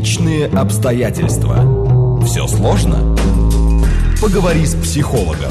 Личные обстоятельства. Все сложно? Поговори с психологом.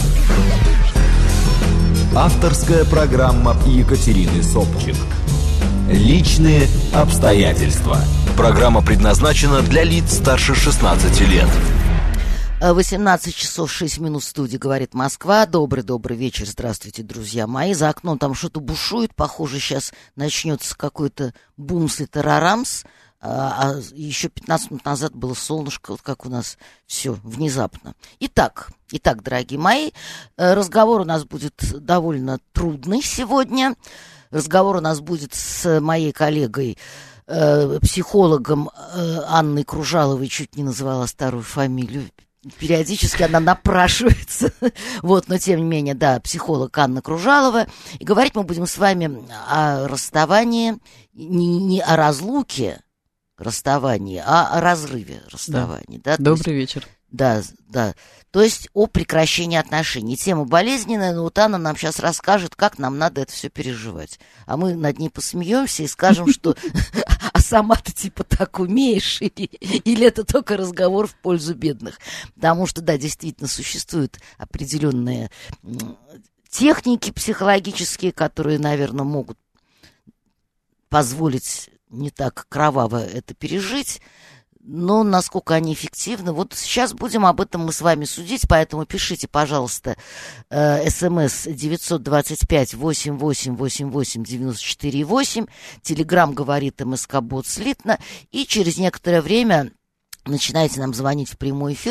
Авторская программа Екатерины Собчик. Личные обстоятельства. Программа предназначена для лиц старше 16 лет. 18 часов 6 минут в студии «Говорит Москва». Добрый вечер, здравствуйте, друзья мои. За окном там что-то бушует, похоже, сейчас начнется какой-то бумс-и-тарарамс. А еще 15 минут назад было солнышко, вот как у нас все внезапно. Итак, дорогие мои, разговор у нас будет довольно трудный сегодня. Разговор у нас будет с моей коллегой, психологом Анной Кружаловой, чуть не назвала старую фамилию. Периодически она напрашивается. Вот, но тем не менее, да, психолог Анна Кружалова. И говорить мы будем с вами о расставании, не о разлуке расставании, а о разрыве расставания. Да. Добрый вечер. Да. То есть о прекращении отношений. Тема болезненная, но вот Анна нам сейчас расскажет, как нам надо это все переживать. А мы над ней посмеемся и скажем, что а сама-то типа так умеешь, или это только разговор в пользу бедных. Потому что, да, действительно существуют определенные техники психологические, которые, наверное, могут позволить не так кроваво это пережить. Но насколько они эффективны, вот сейчас будем об этом мы с вами судить, поэтому пишите, пожалуйста, СМС 925-8888-94-8, Телеграм говорит МСК-бот слитно, и через некоторое время начинайте нам звонить в прямой эфир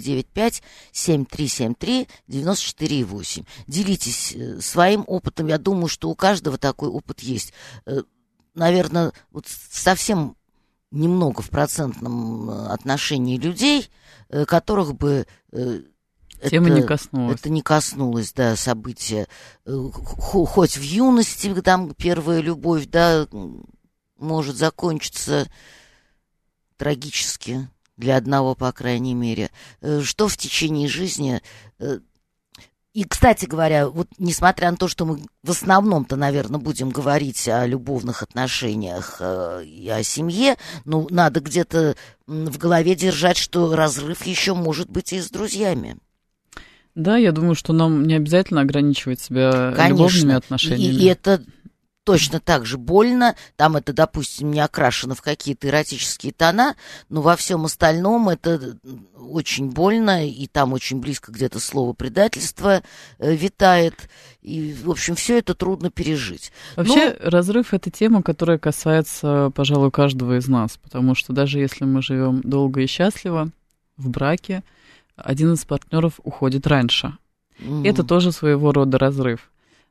495-7373-94-8. Делитесь своим опытом, я думаю, что у каждого такой опыт есть. Наверное, вот совсем немного в процентном отношении людей, которых бы тема не коснулась. Это не коснулось, да, события. Хоть в юности, там первая любовь, да, может закончиться трагически для одного, по крайней мере. Что в течение жизни... И, кстати говоря, вот несмотря на то, что мы в основном-то, наверное, будем говорить о любовных отношениях и о семье, ну, надо где-то в голове держать, что разрыв еще может быть и с друзьями. Да, я думаю, что нам не обязательно ограничивать себя любовными отношениями. И это точно так же больно. Там это, допустим, не окрашено в какие-то эротические тона, но во всем остальном это очень больно, и там очень близко где-то слово предательство витает. И, в общем, все это трудно пережить. Вообще, разрыв — это тема, которая касается, пожалуй, каждого из нас, потому что даже если мы живем долго и счастливо в браке, один из партнеров уходит раньше. Это тоже своего рода разрыв.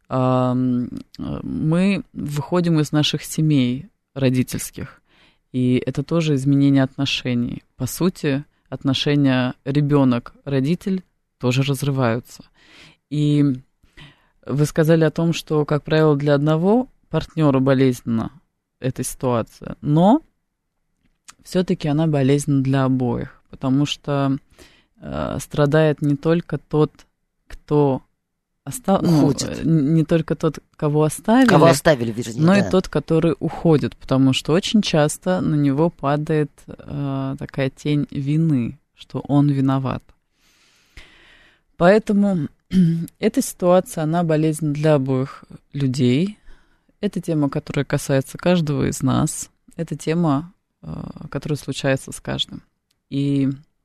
Мы выходим из наших семей родительских, и это тоже изменение отношений. По сути, отношения ребенок-родитель тоже разрываются. И вы сказали о том, что, как правило, для одного партнера болезненна эта ситуация, но все-таки она болезненна для обоих, потому что страдает не только тот, кто не только тот, кого оставили, вернее, но да. и тот, который уходит, потому что очень часто на него падает такая тень вины, что он виноват. Поэтому эта ситуация, она болезненна для обоих людей. Это тема, которая касается каждого из нас. Это тема, которая случается с каждым. И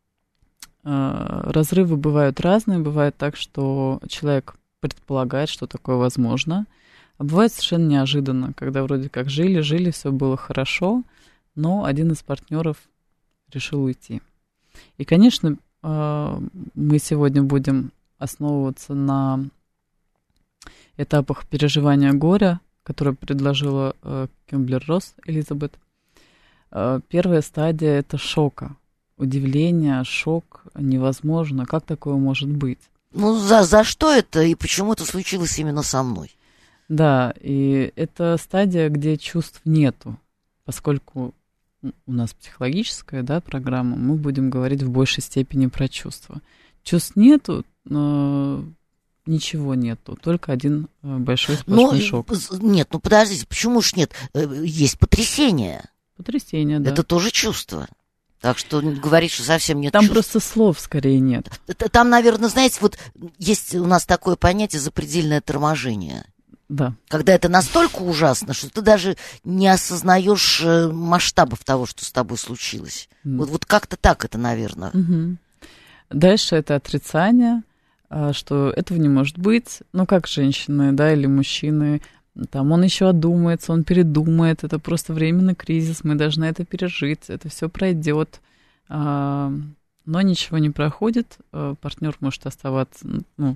разрывы бывают разные. Бывает так, что человек предполагает, что такое возможно. А бывает совершенно неожиданно, когда вроде как жили, все было хорошо, но один из партнеров решил уйти. И, конечно, мы сегодня будем основываться на этапах переживания горя, которые предложила Кюблер-Росс Элизабет. Первая стадия — это шока. Удивление, шок, невозможно. Как такое может быть? Ну, за что это и почему это случилось именно со мной? Да, и это стадия, где чувств нету. Поскольку у нас психологическая, да, программа, мы будем говорить в большей степени про чувства. Чувств нету, ничего нету, только один большой сплошной шок. Нет, подождите, почему ж нет? Есть потрясение. Потрясение, да. Это тоже чувство. Так что говорить, что совсем нет Там чувств. просто слов скорее нет. Там, наверное, знаете, вот есть у нас такое понятие запредельное торможение. Да. Когда это настолько ужасно, что ты даже не осознаешь масштабов того, что с тобой случилось. Вот как-то так это, наверное. Угу. Дальше это отрицание, что этого не может быть. Ну, как женщины, да, или мужчины. Там он еще одумается, он передумает. Это просто временный кризис, мы должны это пережить. Это все пройдет. Но ничего не проходит. Партнер может оставаться,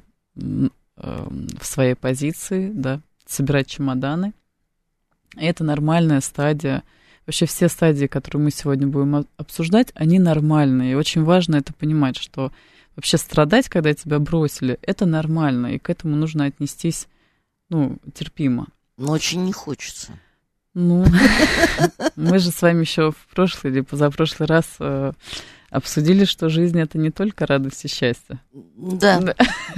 в своей позиции, да, собирать чемоданы. И это нормальная стадия. Вообще все стадии, которые мы сегодня будем обсуждать, они нормальные. И очень важно это понимать, что вообще страдать, когда тебя бросили, это нормально. И к этому нужно отнестись, терпимо. Но очень не хочется. Мы же с вами еще в прошлый или позапрошлый раз обсудили, что жизнь — это не только радость и счастье. Да.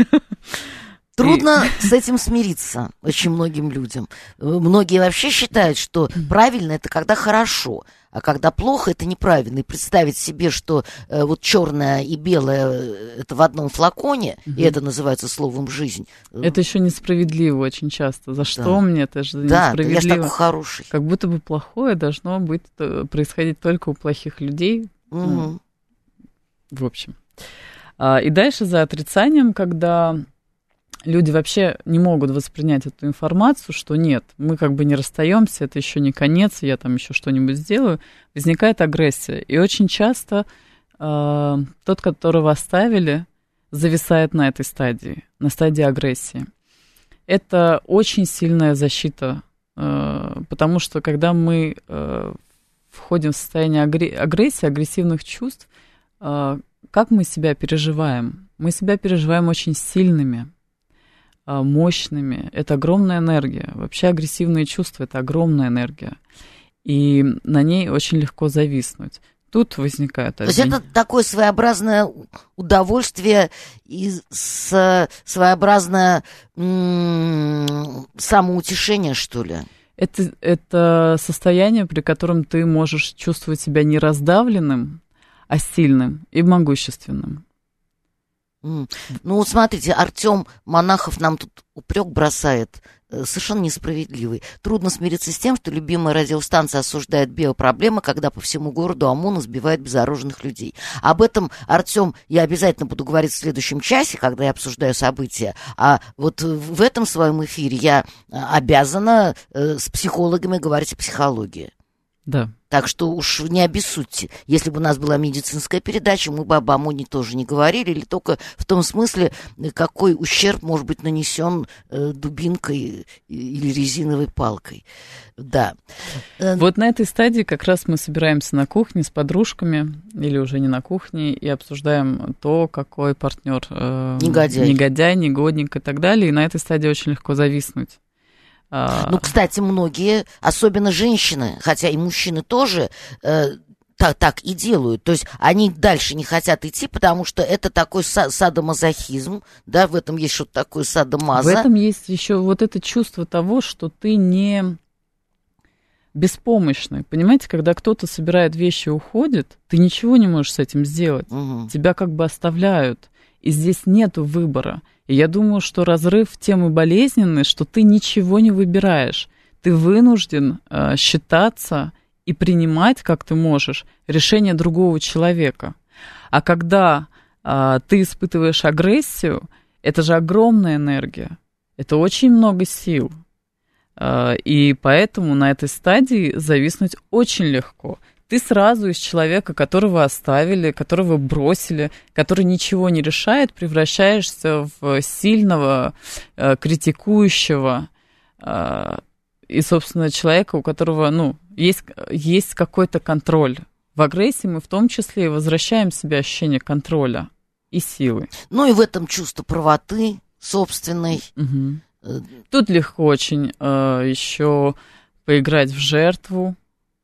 Трудно с этим смириться очень многим людям. Многие вообще считают, что правильно — это когда хорошо, а когда плохо — это неправильно. И представить себе, что вот черное и белое — это в одном флаконе, и это называется словом «жизнь». Это еще несправедливо очень часто. За что мне? Это же несправедливо. Да, я же такой хороший. Как будто бы плохое должно происходить только у плохих людей. Угу. В общем. И дальше за отрицанием, когда люди вообще не могут воспринять эту информацию, что нет, мы как бы не расстаемся, это еще не конец, я там еще что-нибудь сделаю, возникает агрессия. И очень часто тот, которого оставили, зависает на этой стадии, на стадии агрессии. Это очень сильная защита, потому что когда мы входим в состояние агрессии, агрессивных чувств, как мы себя переживаем? Мы себя переживаем очень сильными, мощными. Это огромная энергия. Вообще агрессивные чувства — это огромная энергия. И на ней очень легко зависнуть. Тут возникает... То есть это такое своеобразное удовольствие и своеобразное самоутешение, что ли? Это состояние, при котором ты можешь чувствовать себя не раздавленным, а сильным и могущественным. Ну вот смотрите, Артём Монахов нам тут упрек бросает, совершенно несправедливый. Трудно смириться с тем, что любимая радиостанция осуждает биопроблемы, когда по всему городу ОМОН сбивает безоружных людей. Об этом, Артём, я обязательно буду говорить в следующем часе, когда я обсуждаю события. А вот в этом своем эфире я обязана с психологами говорить о психологии. Да. Так что уж не обессудьте. Если бы у нас была медицинская передача, мы бы об ОМОНе тоже не говорили, или только в том смысле, какой ущерб может быть нанесен дубинкой или резиновой палкой. Да. Вот на этой стадии как раз мы собираемся на кухне с подружками, или уже не на кухне, и обсуждаем то, какой партнер негодяй, негодник и так далее. И на этой стадии очень легко зависнуть. Ну, кстати, многие, особенно женщины, хотя и мужчины тоже, так и делают. То есть они дальше не хотят идти, потому что это такой садомазохизм, да, в этом есть что-то такое садомазо. В этом есть еще вот это чувство того, что ты не беспомощный. Понимаете, когда кто-то собирает вещи и уходит, ты ничего не можешь с этим сделать. Угу. Тебя как бы оставляют. И здесь нету выбора. И я думаю, что разрыв тем и болезненный, что ты ничего не выбираешь. Ты вынужден считаться и принимать, как ты можешь, решение другого человека. А когда ты испытываешь агрессию, это же огромная энергия. Это очень много сил. И поэтому на этой стадии зависнуть очень легко. Ты сразу из человека, которого оставили, которого бросили, который ничего не решает, превращаешься в сильного, критикующего и, собственно, человека, у которого, есть какой-то контроль. В агрессии мы в том числе и возвращаем себе ощущение контроля и силы. Ну и в этом чувство правоты собственной. Угу. Тут легко очень еще поиграть в жертву.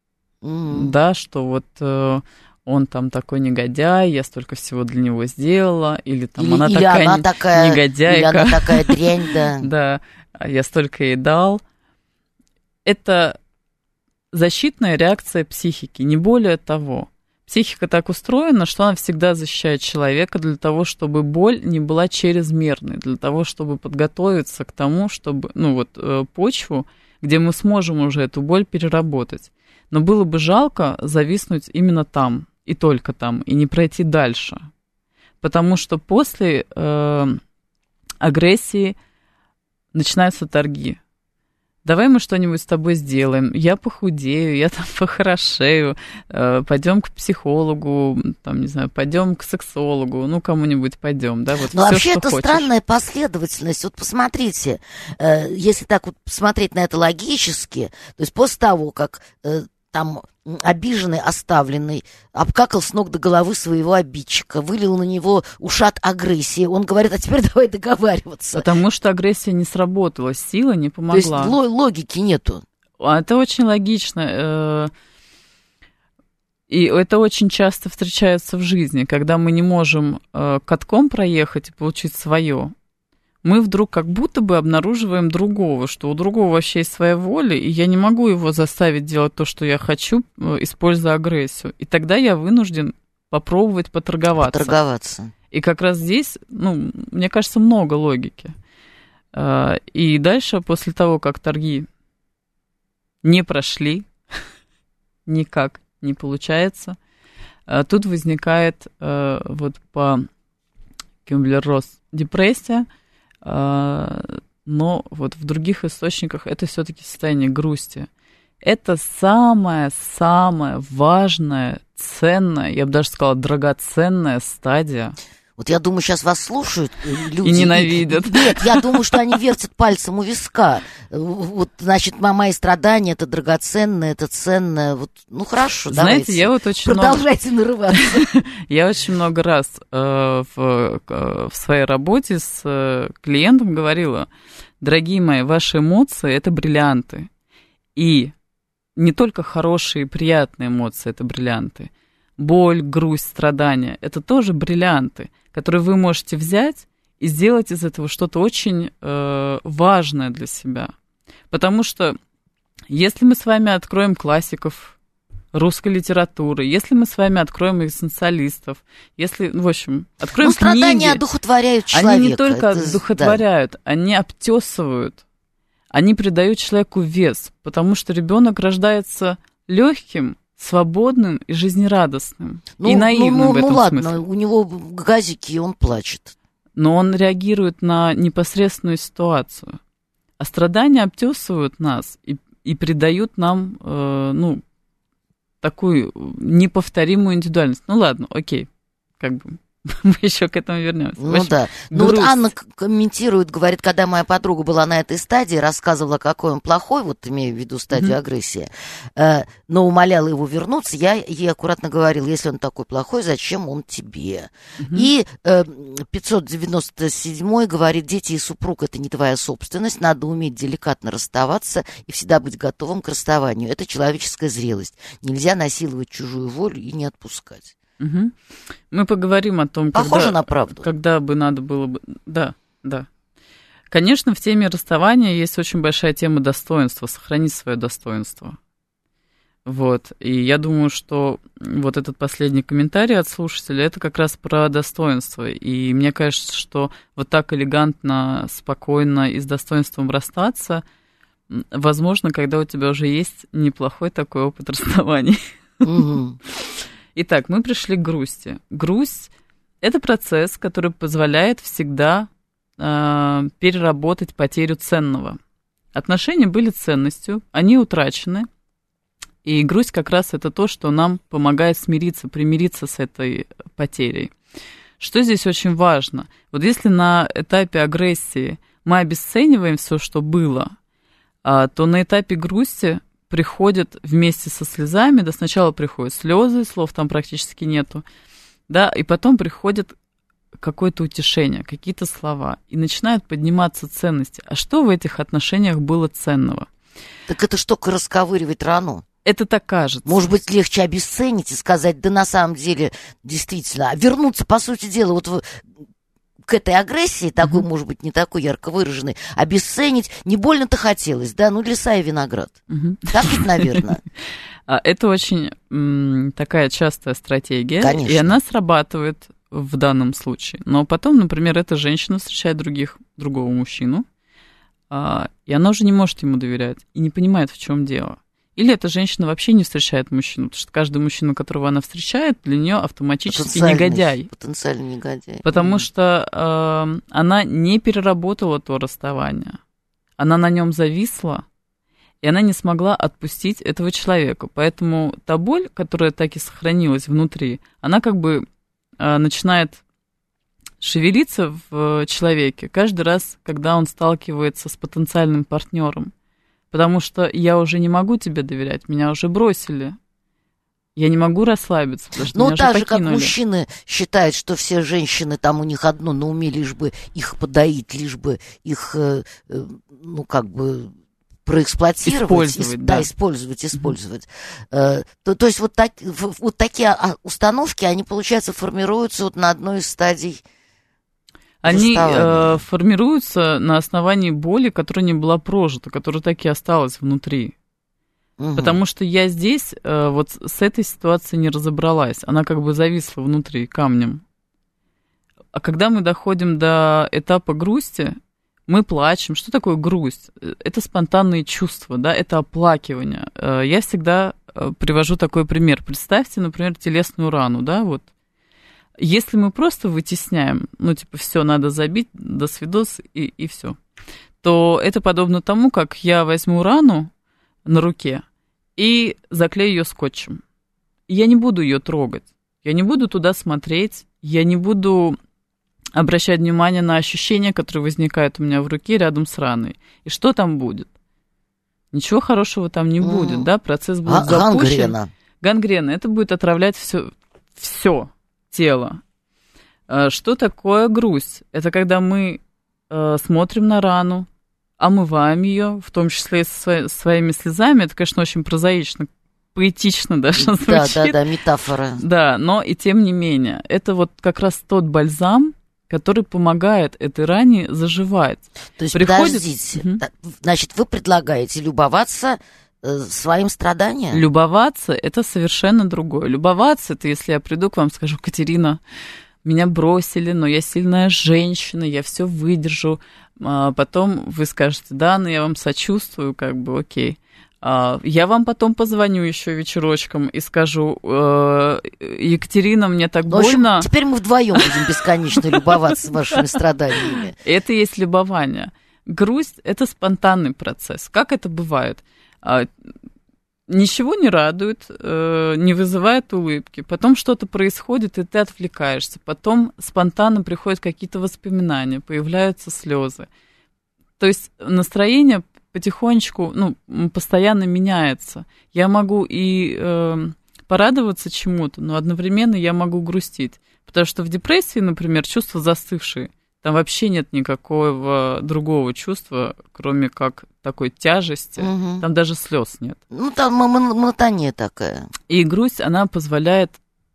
Да, что вот он там такой негодяй, я столько всего для него сделала, или там она такая негодяйка. Или она такая дрянь, да. Да, я столько ей дал. Это защитная реакция психики, не более того. психика так устроена, что она всегда защищает человека для того, чтобы боль не была чрезмерной, для того, чтобы подготовиться к тому, чтобы, почву, где мы сможем уже эту боль переработать. Но было бы жалко зависнуть именно там, и только там, и не пройти дальше. Потому что после агрессии начинаются торги. Давай мы что-нибудь с тобой сделаем. Я похудею, я там похорошею, пойдем к психологу, там, не знаю, пойдем к сексологу, кому-нибудь пойдем, да, вот. Но всё, вообще что это хочешь. странная последовательность. Вот посмотрите, если так вот посмотреть на это логически, то есть после того, как там обиженный, оставленный, обкакал с ног до головы своего обидчика, вылил на него ушат агрессии. Он говорит, а теперь давай договариваться. Потому что агрессия не сработала, сила не помогла. То есть логики нету. Это очень логично. И это очень часто встречается в жизни, когда мы не можем катком проехать и получить свое. Мы вдруг как будто бы обнаруживаем другого, что у другого вообще есть своя воля, и я не могу его заставить делать то, что я хочу, используя агрессию. И тогда я вынужден попробовать поторговаться. И как раз здесь, мне кажется, много логики. И дальше, после того, как торги не прошли, никак не получается, тут возникает по Кюблер-Росс депрессия, но вот в других источниках это все-таки состояние грусти. Это самая-самая важная, ценная, я бы даже сказала, драгоценная стадия. Вот я думаю, сейчас вас слушают люди. И ненавидят. Нет, я думаю, что они вертят пальцем у виска. Вот, значит, мои страдания, это драгоценное, это ценное. Вот, хорошо, знаете, давайте. Я вот очень продолжайте нарываться. Я очень много раз в своей работе с клиентом говорила, дорогие мои, ваши эмоции – это бриллианты. И не только хорошие, приятные эмоции – это бриллианты. Боль, грусть, страдания – это тоже бриллианты, которые вы можете взять и сделать из этого что-то очень важное для себя. Потому что если мы с вами откроем классиков русской литературы, если мы с вами откроем экзистенциалистов, если, в общем, откроем книги... страдания одухотворяют человека. Они не только одухотворяют, они обтесывают, они придают человеку вес, потому что ребенок рождается легким, свободным и жизнерадостным. И наивным в этом ладно, смысле. У него газики, и он плачет. Но он реагирует на непосредственную ситуацию. А страдания обтесывают нас и придают нам, такую неповторимую индивидуальность. Ладно, окей, мы еще к этому вернемся. Да. Вот Анна комментирует, говорит, когда моя подруга была на этой стадии, рассказывала, какой он плохой, вот имею в виду стадию агрессии, но умоляла его вернуться, я ей аккуратно говорила, если он такой плохой, зачем он тебе? И 597 говорит, дети и супруг – это не твоя собственность, надо уметь деликатно расставаться и всегда быть готовым к расставанию. Это человеческая зрелость. Нельзя насиловать чужую волю и не отпускать. Угу. Мы поговорим о том, похоже на правду. Когда бы надо было бы... Да. Конечно, в теме расставания есть очень большая тема достоинства, сохранить свое достоинство. Вот. И я думаю, что вот этот последний комментарий от слушателя, это как раз про достоинство. И мне кажется, что вот так элегантно, спокойно и с достоинством расстаться, возможно, когда у тебя уже есть неплохой такой опыт расставаний. Итак, мы пришли к грусти. Грусть – это процесс, который позволяет всегда переработать потерю ценного. Отношения были ценностью, они утрачены, и грусть как раз это то, что нам помогает смириться, примириться с этой потерей. Что здесь очень важно? Вот если на этапе агрессии мы обесцениваем все, что было, то на этапе грусти приходят вместе со слезами, да, сначала приходят слезы, слов там практически нету, да, и потом приходит какое-то утешение, какие-то слова, и начинают подниматься ценности. А что в этих отношениях было ценного? Так это что, расковыривать рану? Это так кажется. Может быть, легче обесценить и сказать, да на самом деле, действительно, вернуться, по сути дела, вот к этой агрессии, такой, может быть, не такой ярко выраженной, обесценить не больно-то хотелось, да, ну, леса и виноград. Так ведь, наверное. Это очень такая частая стратегия, Конечно. И она срабатывает в данном случае. Но потом, например, эта женщина встречает другого мужчину, и она уже не может ему доверять и не понимает, в чем дело. Или эта женщина вообще не встречает мужчину, потому что каждый мужчина, которого она встречает, для нее автоматически негодяй. Потенциальный негодяй. Потому что она не переработала то расставание. Она на нем зависла, и она не смогла отпустить этого человека. Поэтому та боль, которая так и сохранилась внутри, она как бы начинает шевелиться в человеке каждый раз, когда он сталкивается с потенциальным партнером. Потому что я уже не могу тебе доверять, меня уже бросили. Я не могу расслабиться, потому что меня уже покинули. Так же, как мужчины считают, что все женщины, там у них одно на уме, лишь бы их подоить, лишь бы их, проэксплуатировать. Использовать. То есть вот такие установки, они, получается, формируются вот на одной из стадий. Они формируются на основании боли, которая не была прожита, которая так и осталась внутри. Потому что я здесь вот с этой ситуацией не разобралась. Она как бы зависла внутри камнем. А когда мы доходим до этапа грусти, мы плачем. Что такое грусть? Это спонтанные чувства, да, это оплакивание. Я всегда привожу такой пример. Представьте, например, телесную рану, да, вот. Если мы просто вытесняем, все, надо забить, до свидос и все, то это подобно тому, как я возьму рану на руке и заклею ее скотчем. Я не буду ее трогать, я не буду туда смотреть, я не буду обращать внимание на ощущения, которые возникают у меня в руке рядом с раной. И что там будет? Ничего хорошего там не будет, да, процесс будет запущен. Гангрена. Это будет отравлять все тело. Что такое грусть? Это когда мы смотрим на рану, омываем ее, в том числе своими слезами. Это, конечно, очень прозаично, поэтично даже звучит. Да, метафора. Да, но и тем не менее. Это вот как раз тот бальзам, который помогает этой ране заживать. То есть, подождите, значит, вы предлагаете любоваться своим страданием? Любоваться – это совершенно другое. Любоваться – это если я приду к вам, скажу: Катерина, меня бросили, но я сильная женщина, я все выдержу. Потом вы скажете: да, но я вам сочувствую, как бы, окей. Я вам потом позвоню еще вечерочком и скажу: Екатерина, мне так больно. В общем, теперь мы вдвоем будем бесконечно любоваться вашими страданиями. Это и есть любование. Грусть – это спонтанный процесс. Как это бывает? Ничего не радует, не вызывает улыбки, потом что-то происходит, и ты отвлекаешься, потом спонтанно приходят какие-то воспоминания, появляются слезы. То есть настроение потихонечку, постоянно меняется. Я могу и порадоваться чему-то, но одновременно я могу грустить, потому что в депрессии, например, чувства застывшие. Там вообще нет никакого другого чувства, кроме как такой тяжести. Там даже слез нет. Там монотония такая. И грусть, она позволяет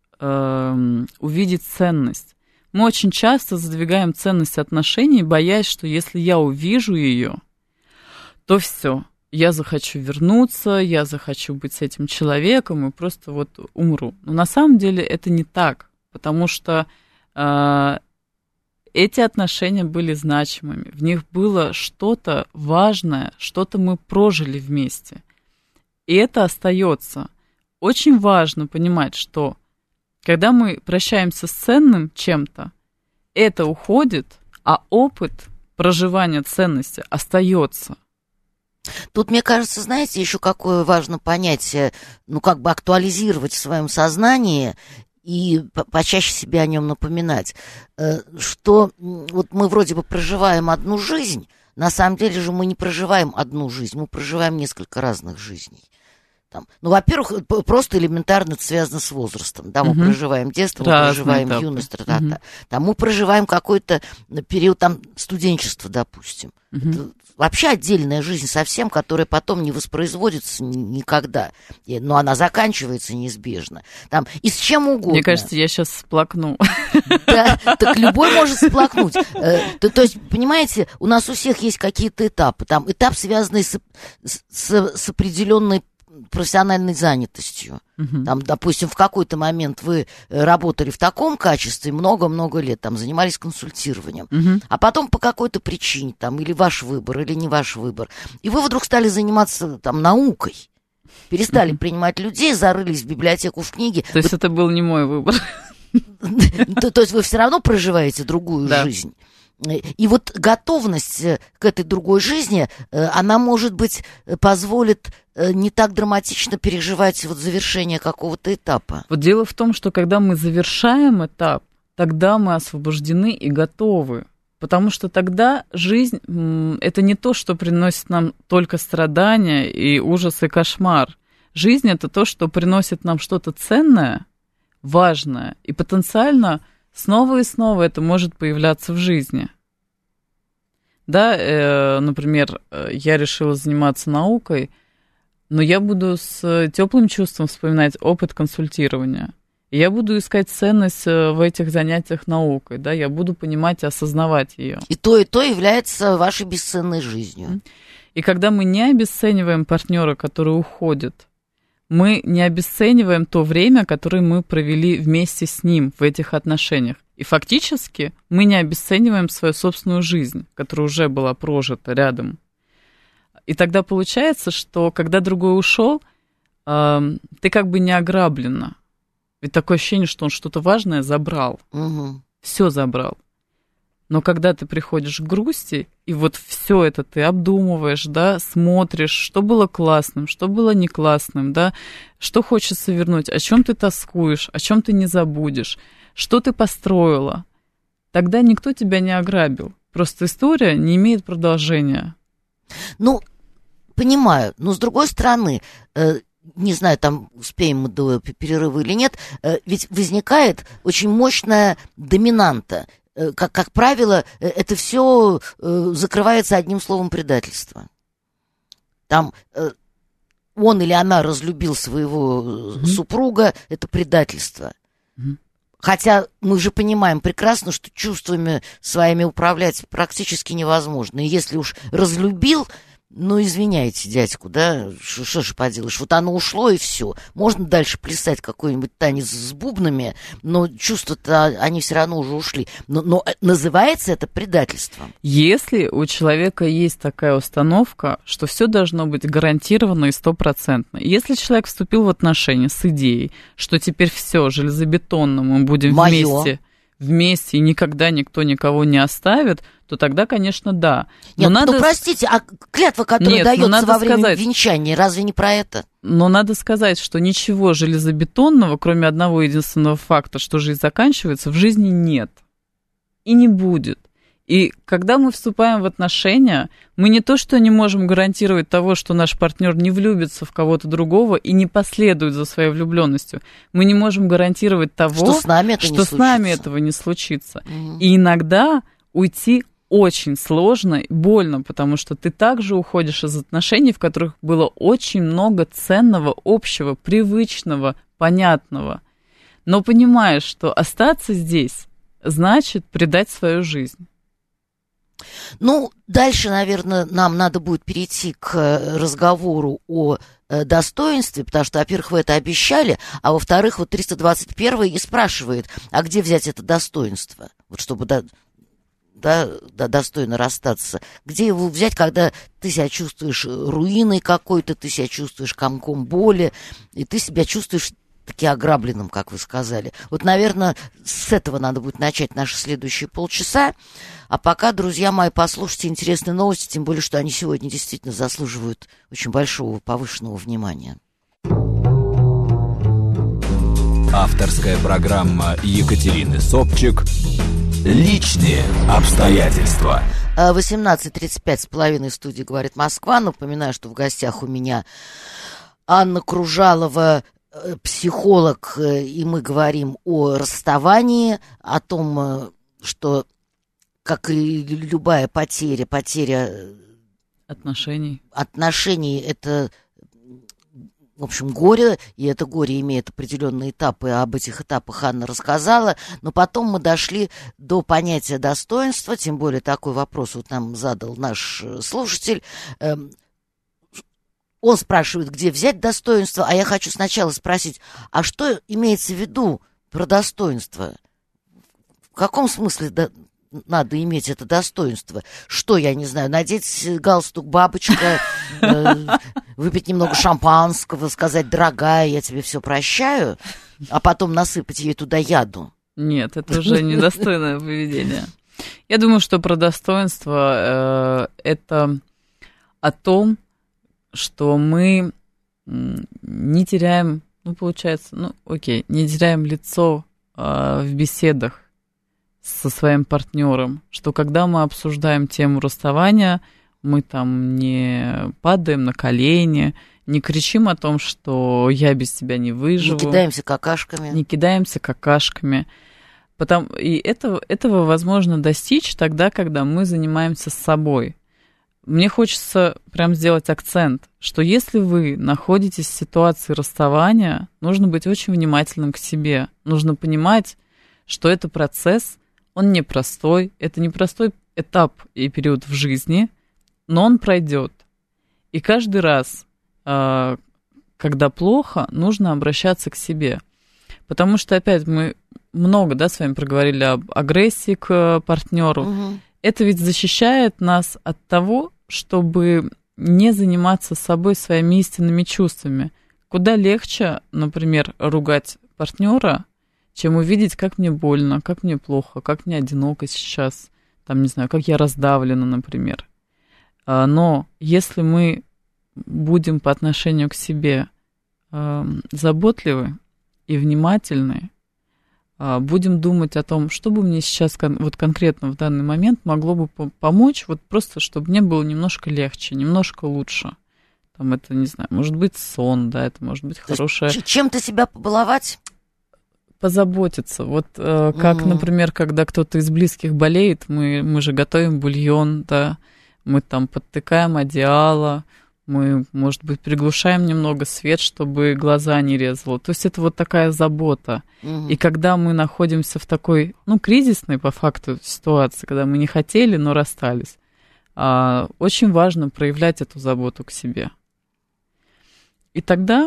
увидеть ценность. Мы очень часто задвигаем ценность отношений, боясь, что если я увижу ее, то все, я захочу вернуться, я захочу быть с этим человеком и просто вот умру. Но на самом деле это не так, потому что эти отношения были значимыми, в них было что-то важное, что-то мы прожили вместе. И это остается. Очень важно понимать, что когда мы прощаемся с ценным чем-то, это уходит, а опыт проживания ценности остается. Тут, мне кажется, знаете, еще какое важно понятие, актуализировать в своем сознании и почаще себе о нем напоминать, что вот мы вроде бы проживаем одну жизнь, на самом деле же мы не проживаем одну жизнь, мы проживаем несколько разных жизней. Во-первых, просто элементарно это связано с возрастом. Да, мы проживаем детство, мы проживаем юность, мы проживаем какой-то период студенчества, допустим. Это вообще отдельная жизнь совсем, которая потом не воспроизводится никогда. Но она заканчивается неизбежно. И с чем угодно. Мне кажется, я сейчас всплакну. Да, так любой может сплакнуть. То есть, понимаете, у нас у всех есть какие-то этапы. Там этап, связанный с определенной профессиональной занятостью. Там, допустим, в какой-то момент вы работали в таком качестве много-много лет, там, занимались консультированием, а потом по какой-то причине, там, или ваш выбор, или не ваш выбор, и вы вдруг стали заниматься, там, наукой, перестали принимать людей, зарылись в библиотеку, в книги. То есть это был не мой выбор. То есть вы все равно проживаете другую жизнь. И вот готовность к этой другой жизни, она, может быть, позволит не так драматично переживать вот завершение какого-то этапа. Вот дело в том, что когда мы завершаем этап, тогда мы освобождены и готовы. Потому что тогда жизнь – это не то, что приносит нам только страдания и ужас и кошмар. Жизнь – это то, что приносит нам что-то ценное, важное, и потенциально снова и снова это может появляться в жизни. Да, например, я решила заниматься наукой, но я буду с теплым чувством вспоминать опыт консультирования. И я буду искать ценность в этих занятиях наукой, да, я буду понимать и осознавать ее. И то является вашей бесценной жизнью. И когда мы не обесцениваем партнера, который уходит, мы не обесцениваем то время, которое мы провели вместе с ним в этих отношениях. И фактически мы не обесцениваем свою собственную жизнь, которая уже была прожита рядом. И тогда получается, что когда другой ушел, ты как бы не ограблена. Ведь такое ощущение, что он что-то важное забрал. Все забрал. Но когда ты приходишь к грусти, и вот все это ты обдумываешь, да, смотришь, что было классным, что было не классным, да, что хочется вернуть, о чем ты тоскуешь, о чем ты не забудешь, что ты построила, тогда никто тебя не ограбил. Просто история не имеет продолжения. Ну, понимаю, но с другой стороны, не знаю, там успеем мы до перерыва или нет, ведь возникает очень мощная доминанта. Как правило, это все закрывается одним словом предательство. Там он или она разлюбил своего супруга, это предательство. Хотя мы же понимаем прекрасно, что чувствами своими управлять практически невозможно. И если уж разлюбил, ну, извиняйте, дядьку, да, что же поделаешь, вот оно ушло и все. Можно дальше плясать какой-нибудь танец с бубнами, но чувства-то они все равно уже ушли. Но называется это предательством. Если у человека есть такая установка, что все должно быть гарантированно и 100%. Если человек вступил в отношения с идеей, что теперь все железобетонно, мы будем вместе, и никогда никто никого не оставит, то тогда, конечно, да. Но нет, ну простите, а клятва, которая дается во время венчания, разве не про это? Но надо сказать, что ничего железобетонного, кроме одного единственного факта, что жизнь заканчивается, в жизни нет. И не будет. И когда мы вступаем в отношения, мы не то что не можем гарантировать того, что наш партнер не влюбится в кого-то другого и не последует за своей влюбленностью. Мы не можем гарантировать того, что с нами этого не случится. И иногда уйти очень сложно и больно, потому что ты также уходишь из отношений, в которых было очень много ценного, общего, привычного, понятного. Но понимаешь, что остаться здесь значит предать свою жизнь. Ну, дальше, наверное, нам надо будет перейти к разговору о достоинстве, потому что, во-первых, вы это обещали, а во-вторых, вот 321-й и спрашивает, а где взять это достоинство, вот чтобы достойно расстаться. Где его взять, когда ты себя чувствуешь руиной какой-то, ты себя чувствуешь комком боли, и ты себя чувствуешь таки ограбленным, как вы сказали. Вот, наверное, с этого надо будет начать наши следующие полчаса. А пока, друзья мои, послушайте интересные новости, тем более, что они сегодня действительно заслуживают очень большого повышенного внимания. Авторская программа Екатерины Собчик «Личные обстоятельства». 18:35 с половиной в студии «Говорит Москва». Напоминаю, что в гостях у меня Анна Кружалова, психолог, и мы говорим о расставании, о том, что, как и любая потеря отношений, это в общем, горе, и это горе имеет определенные этапы, и об этих этапах Анна рассказала, но потом мы дошли до понятия достоинства, тем более такой вопрос вот нам задал наш слушатель. Он спрашивает, где взять достоинство, а я хочу сначала спросить, а что имеется в виду про достоинство? В каком смысле надо иметь это достоинство? Что, я не знаю, надеть галстук бабочка, выпить немного шампанского, сказать, дорогая, я тебе все прощаю, а потом насыпать ей туда яду? Нет, это уже недостойное поведение. Я думаю, что про достоинство это о том, что мы не теряем, не теряем лицо в беседах со своим партнером, что когда мы обсуждаем тему расставания, мы там не падаем на колени, не кричим о том, что я без тебя не выживу. Не кидаемся какашками. И этого возможно достичь тогда, когда мы занимаемся с собой. Мне хочется прям сделать акцент, что если вы находитесь в ситуации расставания, нужно быть очень внимательным к себе. Нужно понимать, что это процесс, он непростой, это непростой этап и период в жизни, но он пройдет. И каждый раз, когда плохо, нужно обращаться к себе. Потому что, опять, мы много, с вами проговорили об агрессии к партнеру. Угу. Это ведь защищает нас от того, чтобы не заниматься собой своими истинными чувствами. Куда легче, например, ругать партнера, чем увидеть, как мне больно, как мне плохо, как мне одиноко сейчас, там, не знаю, как я раздавлена, например. Но если мы будем по отношению к себе заботливы и внимательны, будем думать о том, что бы мне сейчас вот конкретно в данный момент могло бы помочь, вот просто, чтобы мне было немножко легче, немножко лучше. Там это, не знаю, может быть сон, это может быть хорошее... Чем-то себя побаловать? Позаботиться. Вот как, например, когда кто-то из близких болеет, мы же готовим бульон, мы там подтыкаем одеяло, мы, может быть, приглушаем немного свет, чтобы глаза не резало. То есть это вот такая забота. И когда мы находимся в такой, кризисной, по факту, ситуации, когда мы не хотели, но расстались, очень важно проявлять эту заботу к себе. И тогда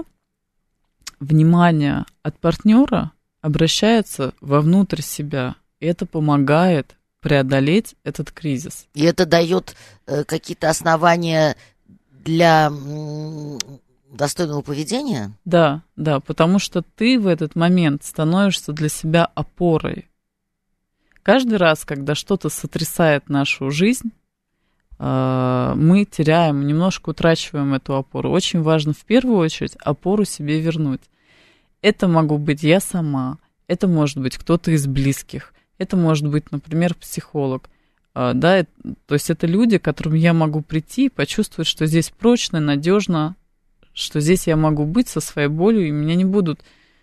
внимание от партнера обращается вовнутрь себя, и это помогает преодолеть этот кризис. И это дает какие-то основания для достойного поведения? Да, потому что ты в этот момент становишься для себя опорой. Каждый раз, когда что-то сотрясает нашу жизнь, мы теряем, немножко утрачиваем эту опору. Очень важно в первую очередь опору себе вернуть. Это могу быть я сама, это может быть кто-то из близких, это может быть, например, психолог. То есть это люди, к которым я могу прийти и почувствовать, что здесь прочно, надежно, что здесь я могу быть со своей болью, и меня не будут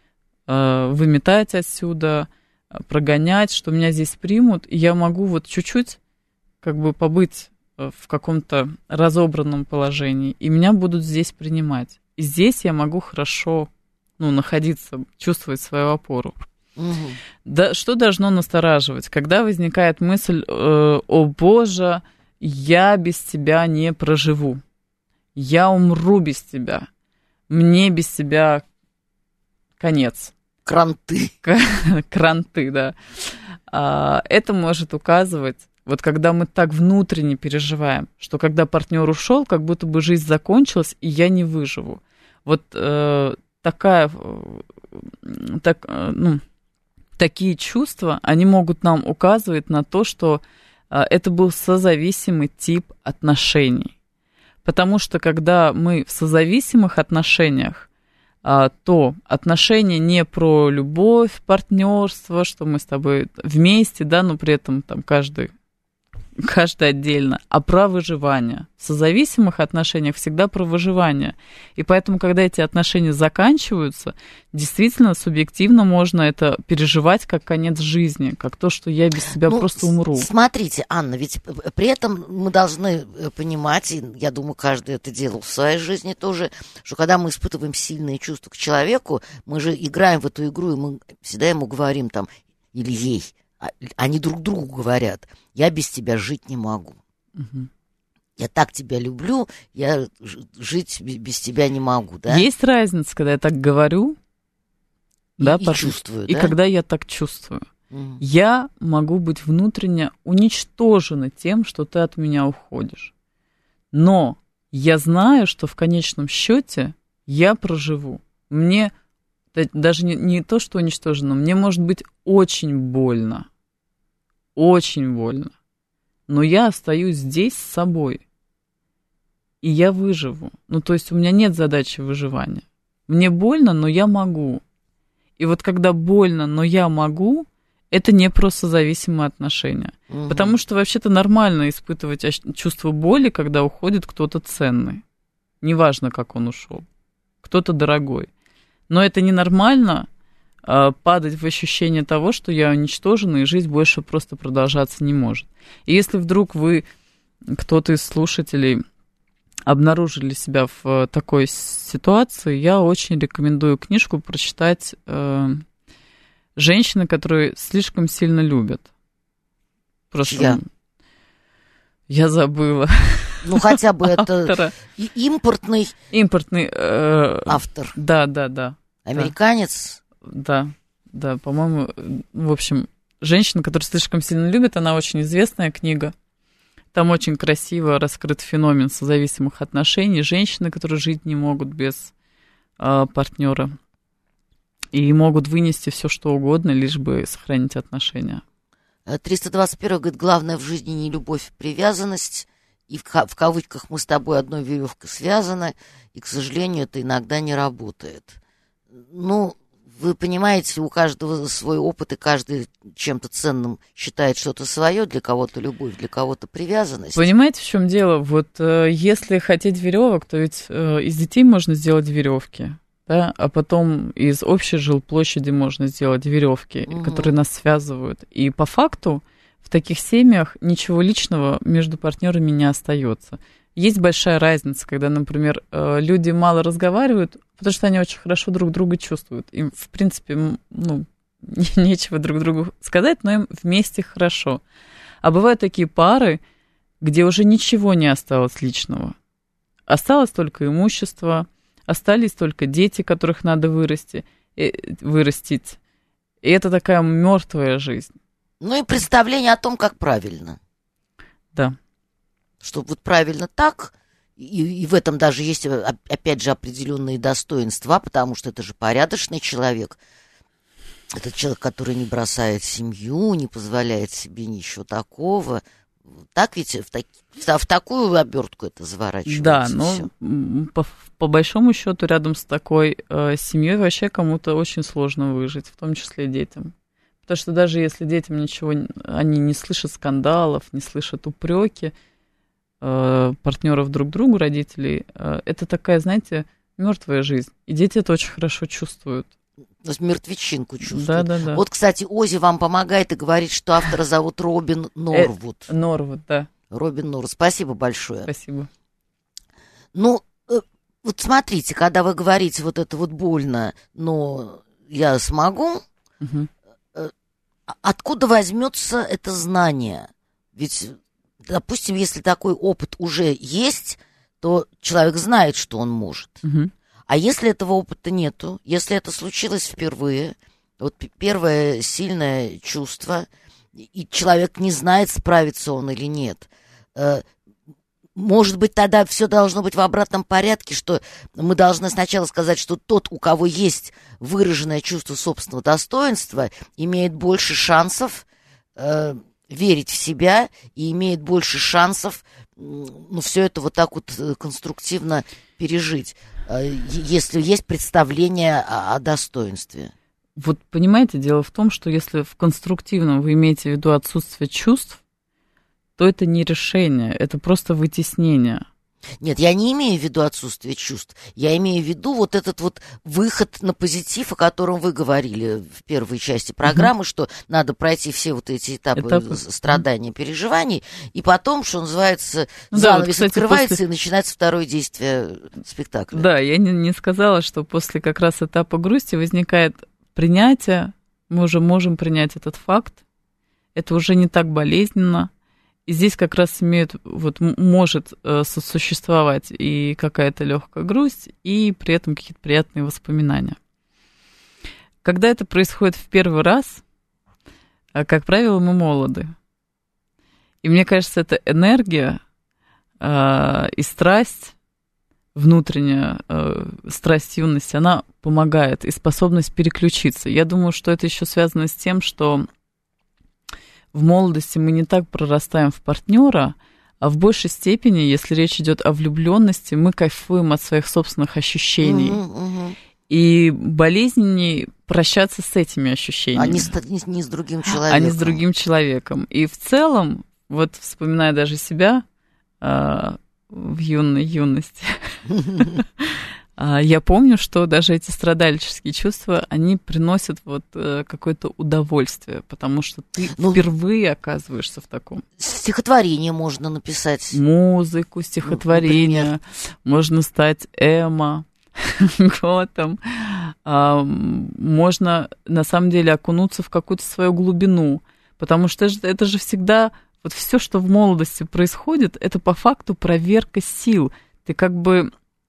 выметать отсюда, прогонять, что меня здесь примут, и я могу вот чуть-чуть побыть в каком-то разобранном положении, и меня будут здесь принимать. И здесь я могу хорошо находиться, чувствовать свою опору. Да, что должно настораживать? Когда возникает мысль, о боже, я без тебя не проживу, я умру без тебя, мне без тебя конец. Кранты. Кранты, да. Это может указывать, вот когда мы так внутренне переживаем, что когда партнер ушел, как будто бы жизнь закончилась, и я не выживу. Вот такие чувства, они могут нам указывать на то, что это был созависимый тип отношений. Потому что когда мы в созависимых отношениях, то отношения не про любовь, партнерство, что мы с тобой вместе, но при этом там каждый каждый отдельно, а про выживание. В созависимых отношениях всегда про выживание. И поэтому, когда эти отношения заканчиваются, действительно, субъективно можно это переживать как конец жизни, как то, что я без тебя просто умру. Смотрите, Анна, ведь при этом мы должны понимать, и я думаю, каждый это делал в своей жизни тоже, что когда мы испытываем сильные чувства к человеку, мы же играем в эту игру, и мы всегда ему говорим там, или ей, они друг другу говорят, я без тебя жить не могу. Угу. Я так тебя люблю, я жить без тебя не могу, да? Есть разница, когда я так говорю, и чувствую, и да? когда я так чувствую. Угу. Я могу быть внутренне уничтожена тем, что ты от меня уходишь. Но я знаю, что в конечном счете я проживу. Мне даже не то, что уничтожено, мне может быть очень больно. Очень больно. Но я остаюсь здесь с собой. И я выживу. Ну, то есть у меня нет задачи выживания. Мне больно, но я могу. И вот когда больно, но я могу, это не про созависимые отношения. Угу. Потому что вообще-то нормально испытывать чувство боли, когда уходит кто-то ценный. Неважно, как он ушел. Кто-то дорогой. Но это ненормально падать в ощущение того, что я уничтожена, и жизнь больше просто продолжаться не может. И если вдруг вы, кто-то из слушателей, обнаружили себя в такой ситуации, я очень рекомендую книжку прочитать «Женщины, которые слишком сильно любят». Просто я забыла. Ну, хотя бы это импортный автор. Да. Американец. Да, по-моему, в общем, «Женщина, которая слишком сильно любит», она очень известная книга. Там очень красиво раскрыт феномен созависимых отношений. Женщины, которые жить не могут без партнера и могут вынести все, что угодно, лишь бы сохранить отношения. 321 говорит, главное в жизни не любовь, а привязанность. И в кавычках мы с тобой одной веревкой связаны, и, к сожалению, это иногда не работает. Ну, вы понимаете, у каждого свой опыт, и каждый чем-то ценным считает что-то свое, для кого-то любовь, для кого-то привязанность. Понимаете, в чем дело? Вот если хотеть веревок, то ведь из детей можно сделать веревки, да? А потом из общей жилплощади можно сделать веревки, которые нас связывают. И по факту в таких семьях ничего личного между партнерами не остается. Есть большая разница, когда, например, люди мало разговаривают, потому что они очень хорошо друг друга чувствуют. Им, в принципе, нечего друг другу сказать, но им вместе хорошо. А бывают такие пары, где уже ничего не осталось личного. Осталось только имущество, остались только дети, которых надо вырастить. И это такая мертвая жизнь. Ну и представление о том, как правильно. Да. Что вот правильно так, и в этом даже есть, опять же, определенные достоинства, потому что это же порядочный человек. Это человек, который не бросает семью, не позволяет себе ничего такого. Так ведь в такую обертку это заворачивается. Да, но по большому счету рядом с такой семьей вообще кому-то очень сложно выжить, в том числе детям. Потому что даже если детям ничего, они не слышат скандалов, не слышат упреки партнеров друг другу, родителей, это такая, знаете, мертвая жизнь. И дети это очень хорошо чувствуют. То есть мертвечинку чувствуют. Да. Вот, кстати, Оззи вам помогает и говорит, что автора зовут Робин Норвуд. Норвуд, да. Робин Норвуд. Спасибо большое. Спасибо. Ну, вот смотрите, когда вы говорите вот это вот больно, но я смогу, откуда возьмется это знание? Ведь, допустим, если такой опыт уже есть, то человек знает, что он может. А если этого опыта нету, если это случилось впервые, вот первое сильное чувство, и человек не знает, справится он или нет, может быть, тогда все должно быть в обратном порядке, что мы должны сначала сказать, что тот, у кого есть выраженное чувство собственного достоинства, имеет больше шансов верить в себя и имеет больше шансов все это вот так вот конструктивно пережить, если есть представление о достоинстве. Вот понимаете, дело в том, что если в конструктивном вы имеете в виду отсутствие чувств, то это не решение, это просто вытеснение. Нет, я не имею в виду отсутствие чувств. Я имею в виду вот этот вот выход на позитив, о котором вы говорили в первой части программы, что надо пройти все вот эти этапы страдания, переживаний, и потом, что называется, занавес вот, кстати, открывается и начинается второе действие спектакля. Да, я не сказала, что после как раз этапа грусти возникает принятие, мы уже можем принять этот факт, это уже не так болезненно. И здесь как раз может сосуществовать и какая-то легкая грусть, и при этом какие-то приятные воспоминания. Когда это происходит в первый раз, как правило, мы молоды. И мне кажется, эта энергия и страсть, внутренняя страсть юности, она помогает, и способность переключиться. Я думаю, что это еще связано с тем, что в молодости мы не так прорастаем в партнера, а в большей степени, если речь идет о влюбленности, мы кайфуем от своих собственных ощущений. И болезненнее прощаться с этими ощущениями. Не с другим человеком. А не с другим человеком. И в целом, вот вспоминая даже себя в юной юности, я помню, что даже эти страдальческие чувства, они приносят вот какое-то удовольствие, потому что ты впервые оказываешься в таком. Стихотворение можно написать. Музыку, стихотворение. Можно стать эмо, готом. Можно, на самом деле, окунуться в какую-то свою глубину, потому что это же всегда... Вот все, что в молодости происходит, это по факту проверка сил. Ты как бы...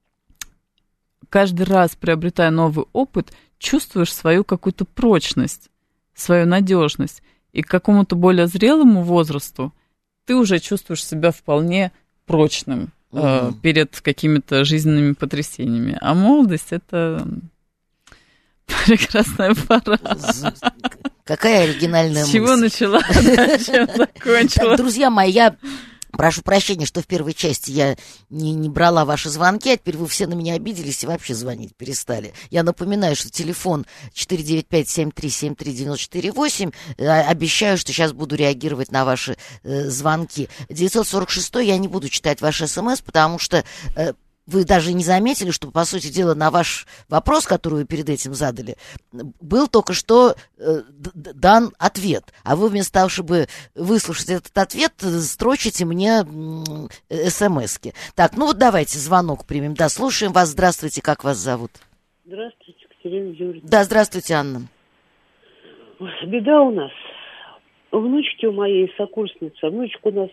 каждый раз, приобретая новый опыт, чувствуешь свою какую-то прочность, свою надежность. И к какому-то более зрелому возрасту ты уже чувствуешь себя вполне прочным перед какими-то жизненными потрясениями. А молодость — это прекрасная пора. Какая оригинальная мысль. С чего начала, чем закончила. Друзья мои, я... прошу прощения, что в первой части я не брала ваши звонки, а теперь вы все на меня обиделись и вообще звонить перестали. Я напоминаю, что телефон 495-7373-94-8. Обещаю, что сейчас буду реагировать на ваши звонки. 946 я не буду читать ваши смс, потому что... вы даже не заметили, что, по сути дела, на ваш вопрос, который вы перед этим задали, был только что дан ответ. А вы вместо того, чтобы выслушать этот ответ, строчите мне смс-ки. Так, ну вот давайте звонок примем. Да, слушаем вас. Здравствуйте, как вас зовут? Здравствуйте, Екатерина Юрьевна. Да, здравствуйте, Анна. Беда у нас. Внучки у моей сокурсницы, внучка у нас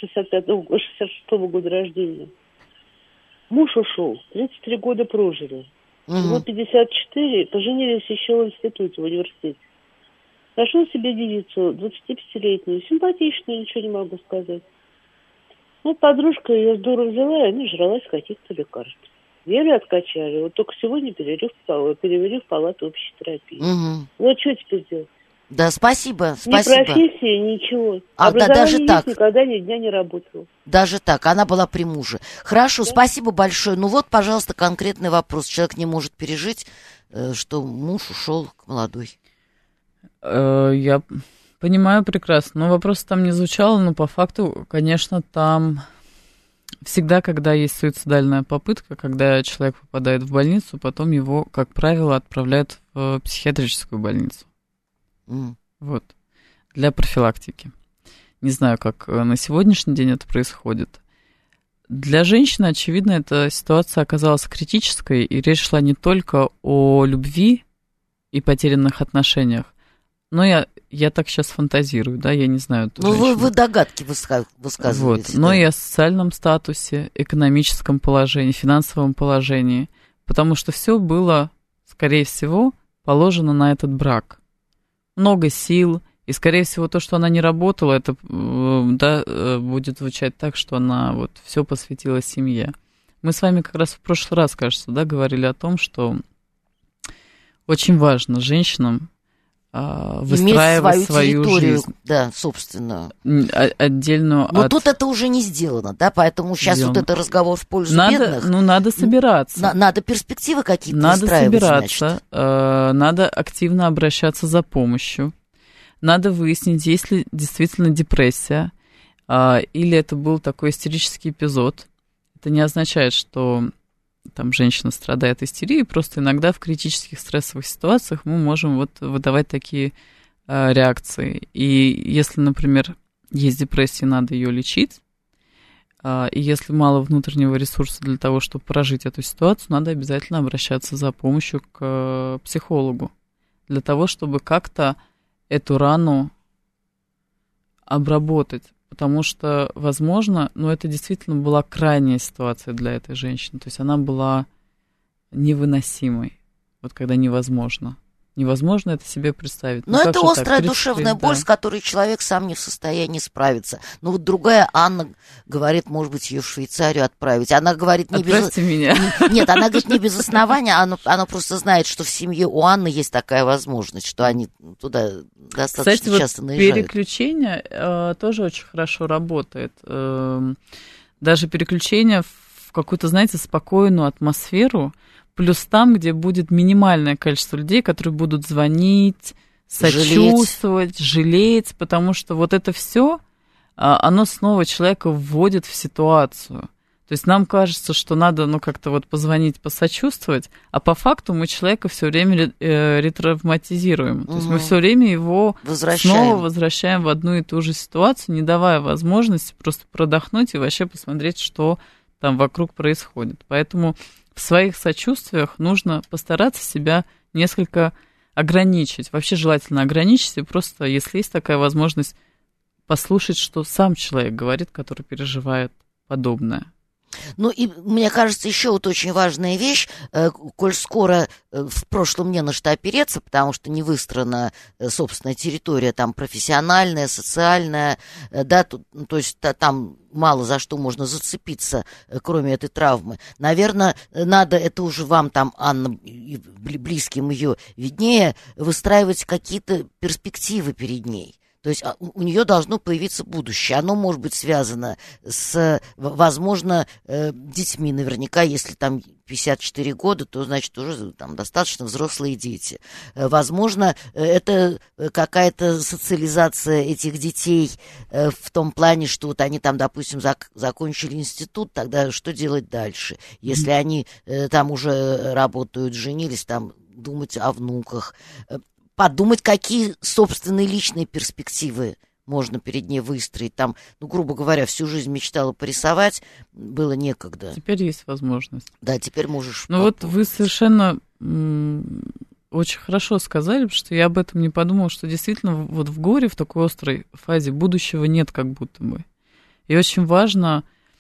66-го года рождения. Муж ушел, 33 года прожили. Ему 54, поженились еще в институте, в университете. Нашел себе девицу, 25-летнюю, симпатичную, ничего не могу сказать. Ну, подружка ее здорово взяла, и она жралась каких-то лекарств. Еле откачали. Вот только сегодня перевели в палату общей терапии. Вот что теперь делать? Да, спасибо. Ни профессии, ничего. Да, даже так. Никогда ни дня не работала. Даже так, она была при муже. Хорошо, да? Спасибо большое. Ну вот, пожалуйста, конкретный вопрос. Человек не может пережить, что муж ушел к молодой. Я понимаю прекрасно. Но вопрос там не звучал, но по факту, конечно, там всегда, когда есть суицидальная попытка, когда человек попадает в больницу, потом его, как правило, отправляют в психиатрическую больницу. Вот, для профилактики. Не знаю, как на сегодняшний день это происходит. Для женщины, очевидно, эта ситуация оказалась критической, и речь шла не только о любви и потерянных отношениях, но я так сейчас фантазирую, да, я не знаю. Ну, вы догадки высказываете. Вот, да. Но и о социальном статусе, экономическом положении, финансовом положении, потому что все было, скорее всего, положено на этот брак. Много сил, и, скорее всего, то, что она не работала, это будет звучать так, что она вот все посвятила семье. Мы с вами как раз в прошлый раз, кажется, да, говорили о том, что очень важно женщинам выстраивать свою жизнь. Да, собственную. Отдельную. Но тут это уже не сделано, да, поэтому сейчас вот это разговор в пользу бедных. Ну, надо собираться. Надо перспективы какие-то надо выстраивать, собираться, надо активно обращаться за помощью. Надо выяснить, есть ли действительно депрессия. или это был такой истерический эпизод. Это не означает, что там женщина страдает истерией, просто иногда в критических стрессовых ситуациях мы можем вот выдавать такие реакции. И если, например, есть депрессия, надо ее лечить, и если мало внутреннего ресурса для того, чтобы прожить эту ситуацию, надо обязательно обращаться за помощью к психологу, для того, чтобы как-то эту рану обработать. Потому что, возможно, это действительно была крайняя ситуация для этой женщины. То есть она была невыносимой, вот когда невозможно. Невозможно это себе представить. Но это острая душевная боль, с которой человек сам не в состоянии справиться. Но вот другая Анна говорит, может быть, ее в Швейцарию отправить. Она говорит не без... меня. Нет, она говорит не без основания, она просто знает, что в семье у Анны есть такая возможность, что они туда достаточно Кстати, часто вот наезжают. Переключение тоже очень хорошо работает. Даже переключение в какую-то, знаете, спокойную атмосферу, плюс там, где будет минимальное количество людей, которые будут звонить, сочувствовать, жалеть, потому что вот это все, оно снова человека вводит в ситуацию. То есть нам кажется, что надо, как-то вот позвонить, посочувствовать, а по факту мы человека все время ретравматизируем. То есть мы все время его снова возвращаем в одну и ту же ситуацию, не давая возможности просто продохнуть и вообще посмотреть, что там вокруг происходит. Поэтому в своих сочувствиях нужно постараться себя несколько ограничить. Вообще желательно ограничить и просто, если есть такая возможность, послушать, что сам человек говорит, который переживает подобное. И мне кажется, еще вот очень важная вещь, коль скоро в прошлом не на что опереться, потому что не выстроена собственная территория, там профессиональная, социальная, да, то есть там мало за что можно зацепиться, кроме этой травмы. Наверное, надо, это уже вам там, Анна, и близким ее виднее, выстраивать какие-то перспективы перед ней. То есть у нее должно появиться будущее. Оно может быть связано с, возможно, детьми. Наверняка, если там 54 года, то, значит, уже там достаточно взрослые дети. Возможно, это какая-то социализация этих детей в том плане, что вот они там, допустим, закончили институт, тогда что делать дальше? Если они там уже работают, женились, там думать о внуках, подумать, какие собственные личные перспективы можно перед ней выстроить. Там, грубо говоря, всю жизнь мечтала порисовать, было некогда. Теперь есть возможность. Да, теперь можешь... Вот вы совершенно очень хорошо сказали, потому что я об этом не подумала, что действительно вот в горе, в такой острой фазе будущего нет как будто бы. И очень важно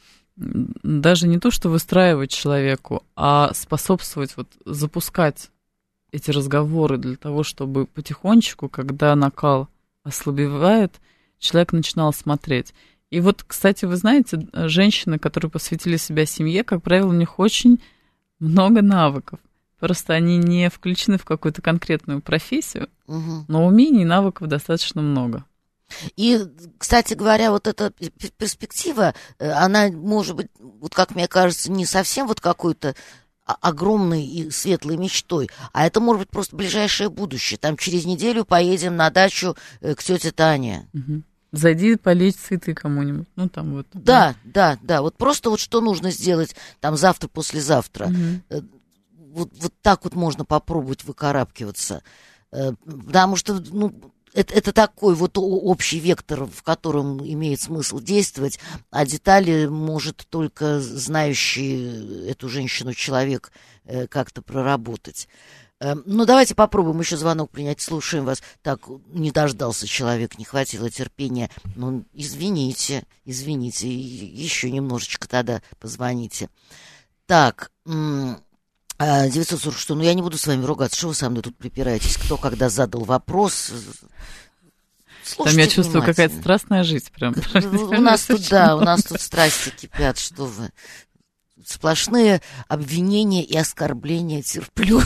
даже не то, что выстраивать человеку, а способствовать, запускать эти разговоры для того, чтобы потихонечку, когда накал ослабевает, человек начинал смотреть. И вот, кстати, вы знаете, женщины, которые посвятили себя семье, как правило, у них очень много навыков. Просто они не включены в какую-то конкретную профессию, но умений и навыков достаточно много. И, кстати говоря, вот эта перспектива, она может быть, вот как мне кажется, не совсем вот какой-то огромной и светлой мечтой, а это может быть просто ближайшее будущее. Там через неделю поедем на дачу к тете Тане. Зайди полечь цветы кому-нибудь. Там вот. Да. Вот просто вот что нужно сделать там завтра, послезавтра. Вот так вот можно попробовать выкарабкиваться. Потому что, это такой вот общий вектор, в котором имеет смысл действовать, а детали может только знающий эту женщину человек как-то проработать. Давайте попробуем еще звонок принять. Слушаем вас. Так, не дождался человек, не хватило терпения. Извините, еще немножечко тогда позвоните. Так, 940, что, я не буду с вами ругаться, что вы со мной тут припираетесь, кто когда задал вопрос. Слушайте, там я чувствую какая-то страстная жизнь прям. У нас тут страсти кипят, что вы. Сплошные обвинения и оскорбления терплю.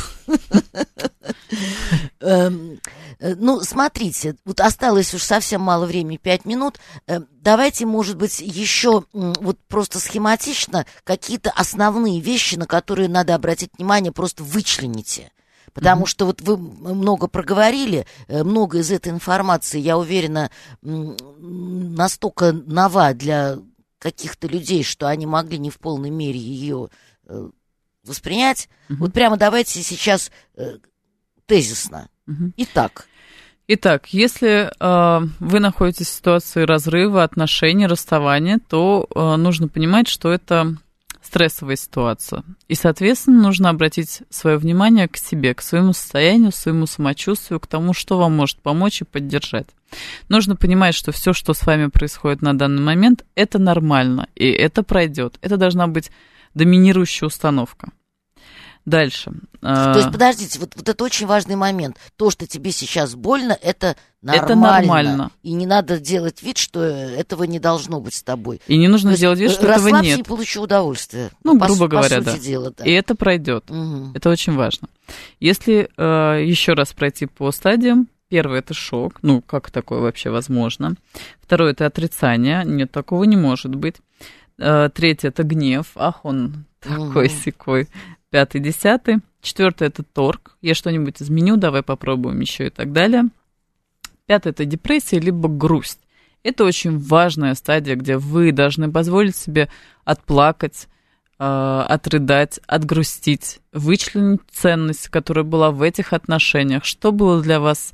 Смотрите, вот осталось уж совсем мало времени, 5 минут. Давайте, может быть, еще вот просто схематично какие-то основные вещи, на которые надо обратить внимание, просто вычлените. Потому что вот вы много проговорили, много из этой информации, я уверена, настолько нова для каких-то людей, что они могли не в полной мере ее воспринять. Вот прямо давайте сейчас тезисно. Итак, если вы находитесь в ситуации разрыва отношений, расставания, то нужно понимать, что это стрессовая ситуация. И, соответственно, нужно обратить свое внимание к себе, к своему состоянию, своему самочувствию, к тому, что вам может помочь и поддержать. Нужно понимать, что все, что с вами происходит на данный момент, это нормально, и это пройдет. Это должна быть доминирующая установка. Дальше. То есть, подождите, вот это очень важный момент. То, что тебе сейчас больно, это нормально. Это нормально. И не надо делать вид, что этого не должно быть с тобой. И не нужно делать вид, что этого нет. Расслабься и получи удовольствие. Грубо говоря, по сути дела, да. И это пройдет. Это очень важно. Если еще раз пройти по стадиям. Первое – это шок. Как такое вообще возможно? Второе – это отрицание. Нет, такого не может быть. Третье – это гнев. Ах, он такой-сякой. 5-й, 10-й. 4-й – это торг. Я что-нибудь изменю, давай попробуем еще и так далее. 5-й – это депрессия, либо грусть. Это очень важная стадия, где вы должны позволить себе отплакать, отрыдать, отгрустить, вычленить ценность, которая была в этих отношениях, что было для вас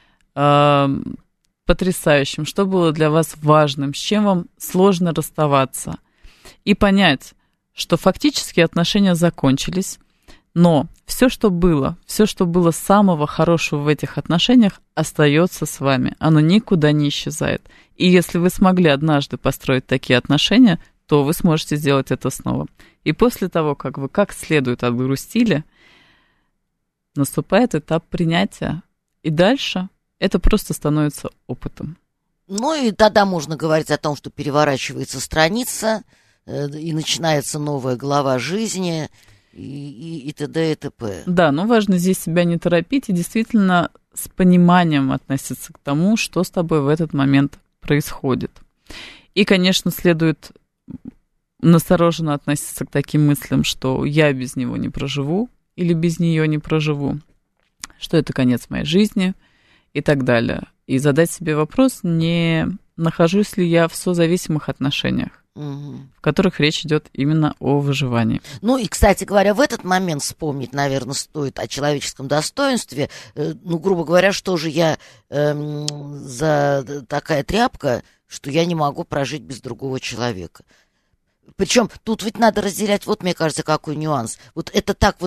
потрясающим, что было для вас важным, с чем вам сложно расставаться. И понять, что фактически отношения закончились, но все, что было самого хорошего в этих отношениях, остается с вами. Оно никуда не исчезает. И если вы смогли однажды построить такие отношения, то вы сможете сделать это снова. И после того, как вы как следует отгрустили, наступает этап принятия. И дальше это просто становится опытом. И тогда можно говорить о том, что переворачивается страница, и начинается новая глава жизни, и т.д. и т.п. Да, но важно здесь себя не торопить и действительно с пониманием относиться к тому, что с тобой в этот момент происходит. И, конечно, следует настороженно относиться к таким мыслям, что я без него не проживу или без нее не проживу, что это конец моей жизни и так далее. И задать себе вопрос, не нахожусь ли я в созависимых отношениях, в которых речь идет именно о выживании. И, кстати говоря, в этот момент вспомнить, наверное, стоит о человеческом достоинстве. Грубо говоря, что же я за такая тряпка, что я не могу прожить без другого человека. Причем тут ведь надо разделять, мне кажется, какой нюанс. Вот это так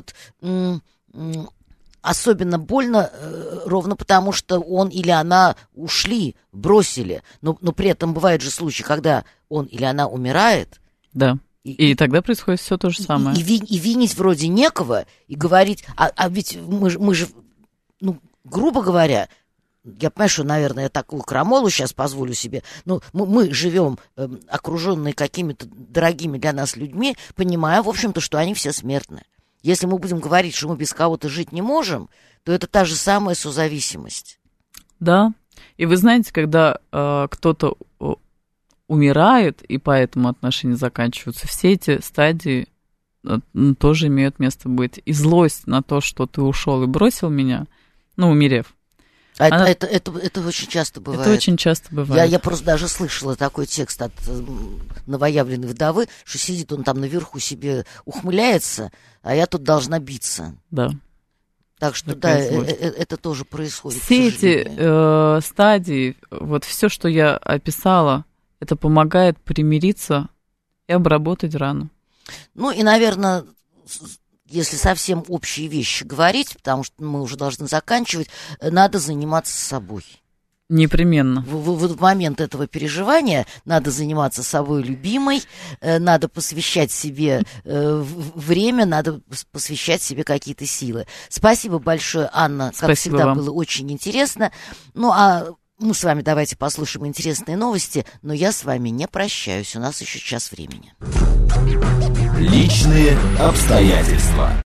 особенно больно ровно потому, что он или она ушли, бросили. Но при этом бывают же случаи, когда он или она умирает. Да. И тогда происходит все то же самое. И винить вроде некого, и говорить... А ведь мы же, грубо говоря, я понимаю, что, наверное, я такую крамолу сейчас позволю себе, но мы живем окруженные какими-то дорогими для нас людьми, понимая, в общем-то, что они все смертны. Если мы будем говорить, что мы без кого-то жить не можем, то это та же самая созависимость. Да. И вы знаете, когда кто-то умирает, и поэтому отношения заканчиваются, все эти стадии тоже имеют место быть. И злость на то, что ты ушел и бросил меня, умерев. Это очень часто бывает. Это очень часто бывает. Я просто даже слышала такой текст от новоявленной вдовы, что сидит он там наверху себе ухмыляется, а я тут должна биться. Да. Так что, это тоже происходит. Все эти стадии, все, что я описала, это помогает примириться и обработать рану. И, наверное, если совсем общие вещи говорить, потому что мы уже должны заканчивать, надо заниматься собой. Непременно. В момент этого переживания надо заниматься собой любимой, надо посвящать себе время, надо посвящать себе какие-то силы. Спасибо большое, Анна. Как всегда, вам. Было очень интересно. А мы с вами давайте послушаем интересные новости, но я с вами не прощаюсь. У нас еще час времени. Личные обстоятельства.